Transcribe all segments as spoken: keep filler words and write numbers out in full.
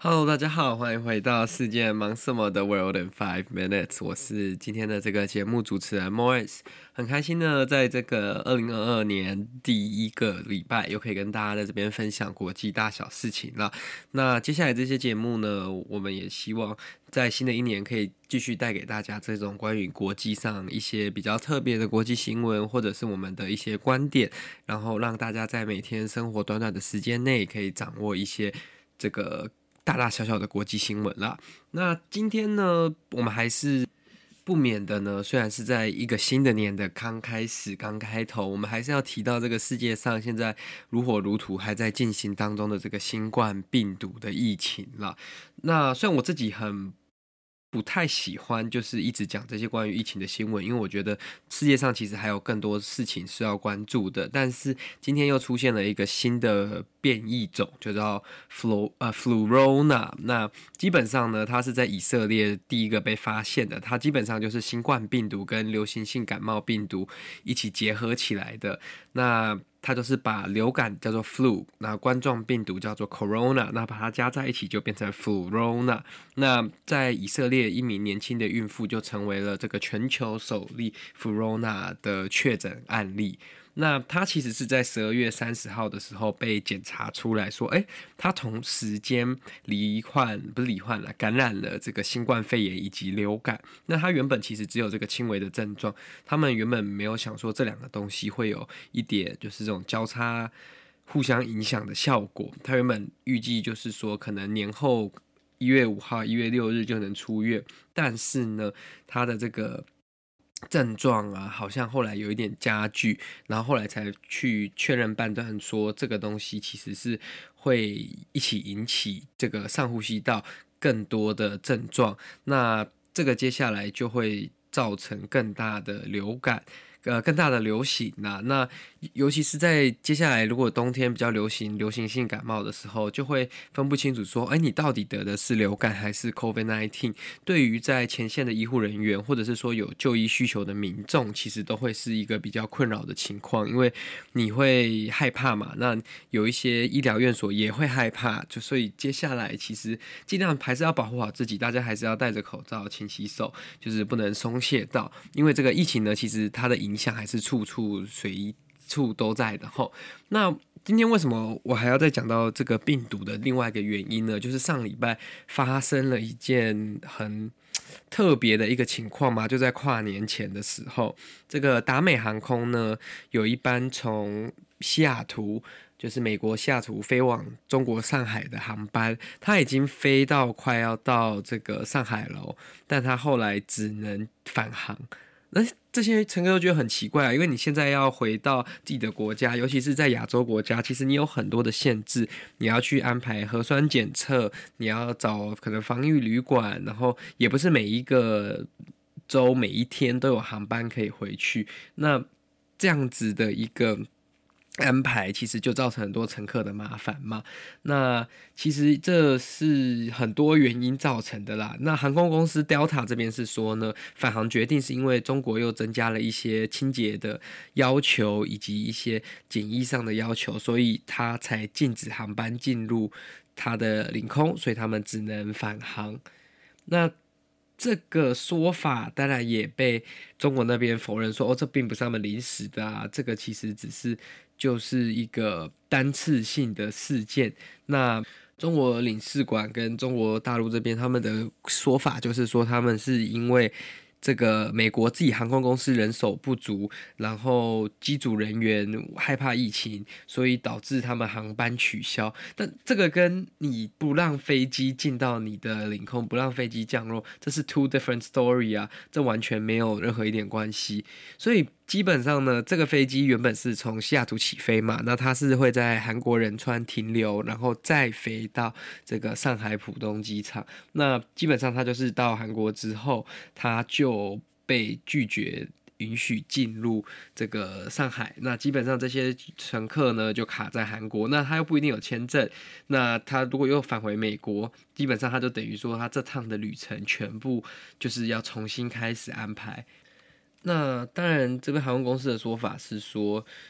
Hello，大家好，欢迎回到世界忙什么的 World in Five Minutes。我是今天的这个节目主持人 Morris，很开心呢，在这个二零二二年第一个礼拜，又可以跟大家在这边分享国际大小事情了。那接下来这些节目呢，我们也希望在新的一年可以继续带给大家这种关于国际上一些比较特别的国际新闻，或者是我们的一些观点，然后让大家在每天生活短短的时间内，可以掌握一些这个大大小小的国际新闻啦。那今天呢，我们还是不免的呢，虽然是在一个新的年的刚开始、刚开头，我们还是要提到这个世界上现在如火如荼还在进行当中的这个新冠病毒的疫情啦。那虽然我自己很不太喜欢就是一直讲这些关于疫情的新闻，因为我觉得世界上其实还有更多事情是要关注的。但是今天又出现了一个新的变异种，就叫 Flu 呃 Flurona。那基本上呢，它是在以色列第一个被发现的，它基本上就是新冠病毒跟流行性感冒病毒一起结合起来的。那它就是把流感叫做 flu， 那冠状病毒叫做 corona， 那把它加在一起就变成 flurona。那在以色列，一名年轻的孕妇就成为了这个全球首例 flurona 的确诊案例。那他其实是在十二月三十号的时候被检查出来说，哎，他同时间罹患不是罹患了，感染了这个新冠肺炎以及流感。那他原本其实只有这个轻微的症状，他们原本没有想说这两个东西会有一点就是这种交叉互相影响的效果。他原本预计就是说，可能年后一月五号、一月六日就能出院，但是呢，他的这个症状啊，好像后来有一点加剧，然后后来才去确认判断说，这个东西其实是会一起引起这个上呼吸道更多的症状，那这个接下来就会造成更大的流感。呃，更大的流行啊，那尤其是在接下来，如果冬天比较流行流行性感冒的时候，就会分不清楚说，哎，你到底得的是流感还是 COVID 十九。对于在前线的医护人员，或者是说有就医需求的民众，其实都会是一个比较困扰的情况，因为你会害怕嘛，那有一些医疗院所也会害怕，就所以接下来其实尽量还是要保护好自己，大家还是要戴着口罩、勤洗手，就是不能松懈到，因为这个疫情呢，其实它的影响还是处处随处都在的吼。那今天为什么我还要再讲到这个病毒的另外一个原因呢？就是上礼拜发生了一件很特别的一个情况嘛，就在跨年前的时候，这个达美航空呢有一班从西雅图，就是美国西雅图飞往中国上海的航班，它已经飞到快要到这个上海了，但它后来只能返航。那这些乘客都觉得很奇怪啊，因为你现在要回到自己的国家，尤其是在亚洲国家，其实你有很多的限制，你要去安排核酸检测，你要找可能防疫旅馆，然后也不是每一个州每一天都有航班可以回去，那这样子的一个安排其实就造成很多乘客的麻烦嘛。那其实这是很多原因造成的啦。那航空公司 Delta 这边是说呢，返航决定是因为中国又增加了一些清洁的要求以及一些检疫上的要求，所以它才禁止航班进入它的领空，所以他们只能返航。那这个说法当然也被中国那边否认说，哦，这并不是他们临时的啊，这个其实只是就是一个单次性的事件。那中国领事馆跟中国大陆这边他们的说法就是说，他们是因为这个美国自己航空公司人手不足，然后机组人员害怕疫情，所以导致他们航班取消。但这个跟你不让飞机进到你的领空，不让飞机降落，这是 two different story 啊，这完全没有任何一点关系。所以基本上呢，这个飞机原本是从西雅图起飞嘛，那它是会在韩国仁川停留，然后再飞到这个上海浦东机场。那基本上它就是到韩国之后，它就被拒绝允许进入这个上海，那基本上这些乘客呢就卡在韩国，那他又不一定有签证，那他如果又返回美国，基本上他就等于说他这趟的旅程全部就是要重新开始安排。那当然，这边航空公司的说法是说，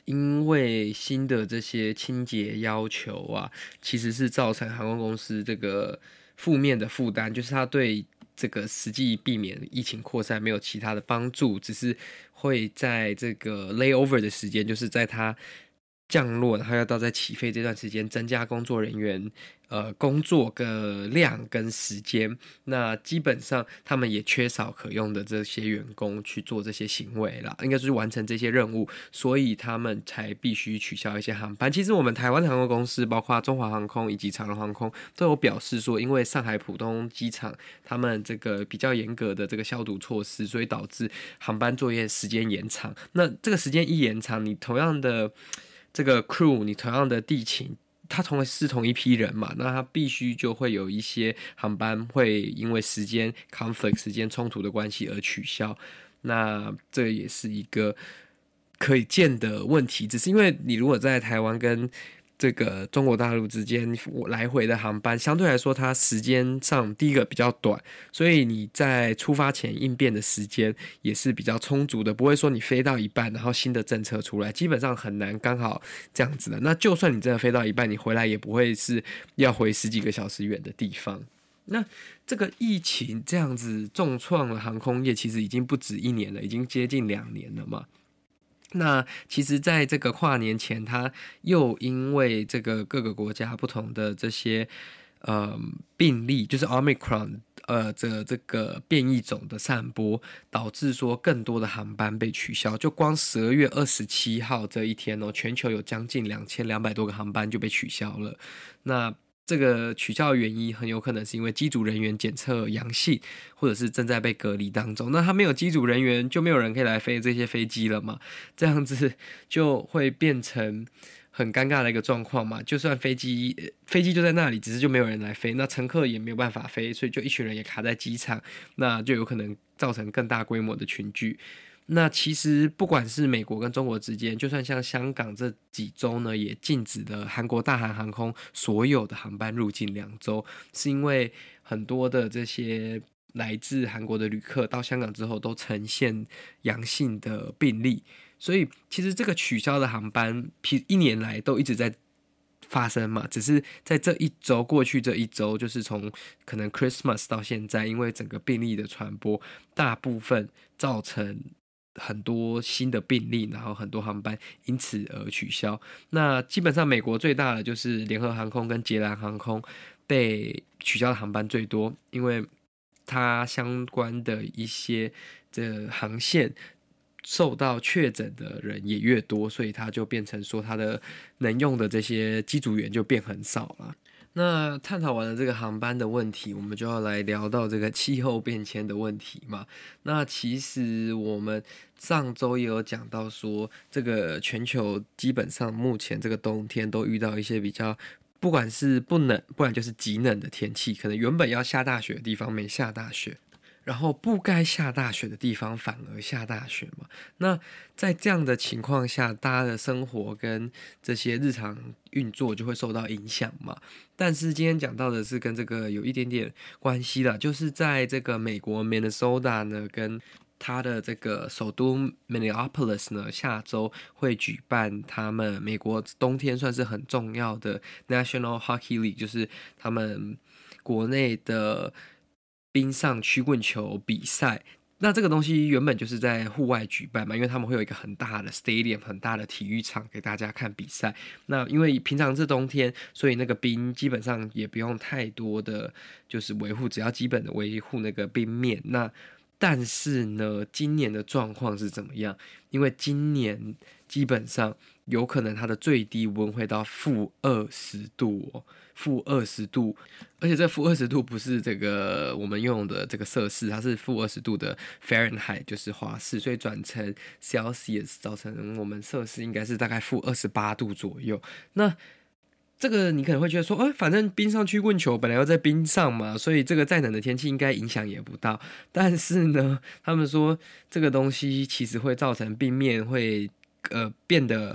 因为新的这些清洁要求啊，其实是造成航空公司这个负面的负担，就是它对这个实际避免疫情扩散没有其他的帮助，只是会在这个 layover 的时间，就是在它降落，然后要到在起飞这段时间，增加工作人员呃工作的量跟时间。那基本上他们也缺少可用的这些员工去做这些行为啦，应该就是完成这些任务，所以他们才必须取消一些航班。其实我们台湾的航空公司，包括中华航空以及长荣航空，都有表示说，因为上海浦东机场他们这个比较严格的这个消毒措施，所以导致航班作业时间延长。那这个时间一延长，你同样的这个 crew， 你同样的地勤，他同是同一批人嘛，那他必须就会有一些航班会因为时间 conflict 时间冲突的关系而取消。那这也是一个可以见的问题，只是因为你如果在台湾跟这个中国大陆之间来回的航班，相对来说它时间上第一个比较短，所以你在出发前应变的时间也是比较充足的，不会说你飞到一半然后新的政策出来，基本上很难刚好这样子的。那就算你真的飞到一半，你回来也不会是要回十几个小时远的地方。那这个疫情这样子重创了航空业，其实已经不止一年了，已经接近两年了嘛。那其实在这个跨年前，它又因为这个各个国家不同的这些呃病例，就是 Omicron 呃这这个变异种的散播，导致说更多的航班被取消。就光十二月二十七号这一天哦，全球有将近两千两百多个航班就被取消了。那这个取消的原因很有可能是因为机组人员检测阳性，或者是正在被隔离当中。那他没有机组人员，就没有人可以来飞这些飞机了嘛？这样子就会变成很尴尬的一个状况嘛。就算飞机飞机就在那里，只是就没有人来飞，那乘客也没有办法飞，所以就一群人也卡在机场，那就有可能造成更大规模的群聚。那其实不管是美国跟中国之间，就算像香港这几周呢，也禁止了韩国大韩航空所有的航班入境两周，是因为很多的这些来自韩国的旅客到香港之后都呈现阳性的病例，所以其实这个取消的航班，一年来都一直在发生嘛，只是在这一周过去这一周，就是从可能 Christmas 到现在，因为整个病例的传播，大部分造成很多新的病例，然后很多航班因此而取消。那基本上美国最大的就是联合航空跟捷兰航空被取消的航班最多，因为它相关的一些的航线受到确诊的人也越多，所以它就变成说它的能用的这些机组员就变很少了。那探讨完了这个航班的问题，我们就要来聊到这个气候变迁的问题嘛。那其实我们上周也有讲到说，这个全球基本上目前这个冬天都遇到一些比较，不管是不冷，不然就是极冷的天气，可能原本要下大雪的地方没下大雪，然后不该下大雪的地方反而下大雪嘛。那在这样的情况下，大家的生活跟这些日常运作就会受到影响嘛。但是今天讲到的是跟这个有一点点关系啦，就是在这个美国 Minnesota 呢，跟它的这个首都 Minneapolis 呢，下周会举办他们美国冬天算是很重要的 National Hockey League， 就是他们国内的冰上曲棍球比赛。那这个东西原本就是在户外举办嘛，因为他们会有一个很大的 stadium， 很大的体育场给大家看比赛。那因为平常是冬天，所以那个冰基本上也不用太多的就是维护，只要基本的维护那个冰面。那但是呢，今年的状况是怎么样？因为今年基本上有可能它的最低温会到负二十度哦，负二十度，而且这负二十度不是这个我们用的这个摄氏，它是负二十度的 Fahrenheit， 就是华氏，所以转成 Celsius 造成我们摄氏应该是大概负二十八度左右。那这个你可能会觉得说，哎、欸，反正冰上曲棍球本来要在冰上嘛，所以这个再冷的天气应该影响也不大。但是呢，他们说这个东西其实会造成冰面会呃变得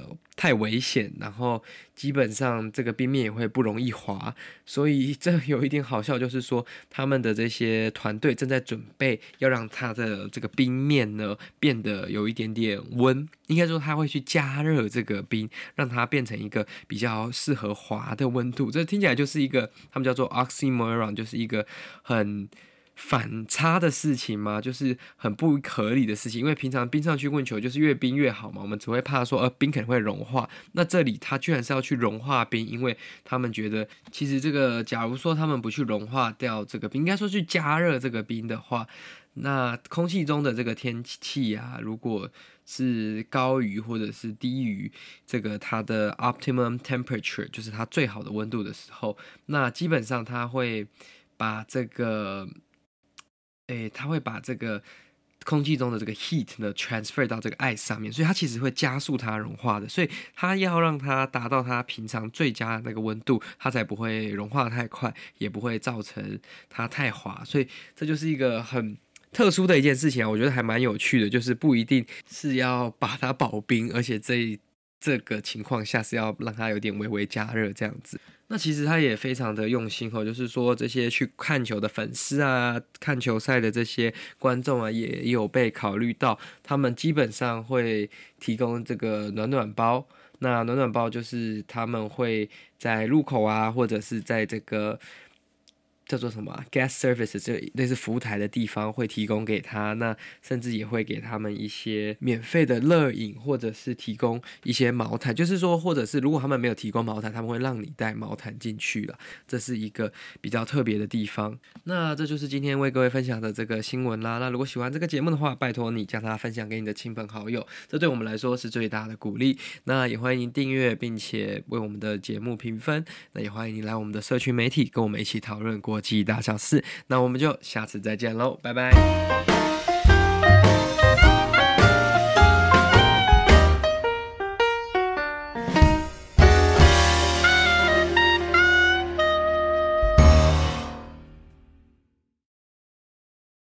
太危险，然后基本上这个冰面也会不容易滑，所以这有一点好笑，就是说他们的这些团队正在准备要让它的这个冰面呢变得有一点点温，应该说他会去加热这个冰，让它变成一个比较适合滑的温度。这听起来就是一个他们叫做 oxymoron， 就是一个很反差的事情吗？就是很不合理的事情，因为平常冰上曲棍球就是越冰越好嘛，我们只会怕说呃冰可能会融化，那这里他居然是要去融化冰，因为他们觉得其实这个假如说他们不去融化掉这个冰，应该说去加热这个冰的话，那空气中的这个天气啊，如果是高于或者是低于这个它的 optimum temperature， 就是它最好的温度的时候，那基本上它会把这个诶，它会把这个空气中的这个 heat 呢 transfer 到这个 ice 上面，所以它其实会加速它融化的，所以它要让它达到它平常最佳的那个温度，它才不会融化太快，也不会造成它太滑，所以这就是一个很特殊的一件事情啊，我觉得还蛮有趣的，就是不一定是要把它保冰，而且这这个情况下是要让它有点微微加热这样子。那其实他也非常的用心哦，就是说这些去看球的粉丝啊，看球赛的这些观众啊，也有被考虑到，他们基本上会提供这个暖暖包。那暖暖包就是他们会在路口啊，或者是在这个叫做什么、啊、guest services， 就类似服务台的地方会提供给他，那甚至也会给他们一些免费的热饮，或者是提供一些毛毯，就是说或者是如果他们没有提供毛毯，他们会让你带毛毯进去了，这是一个比较特别的地方。那这就是今天为各位分享的这个新闻啦。那如果喜欢这个节目的话，拜托你将它分享给你的亲朋好友，这对我们来说是最大的鼓励。那也欢迎订阅并且为我们的节目评分，那也欢迎你来我们的社群媒体跟我们一起讨论国际大小事，那我们就下次再见喽，拜拜。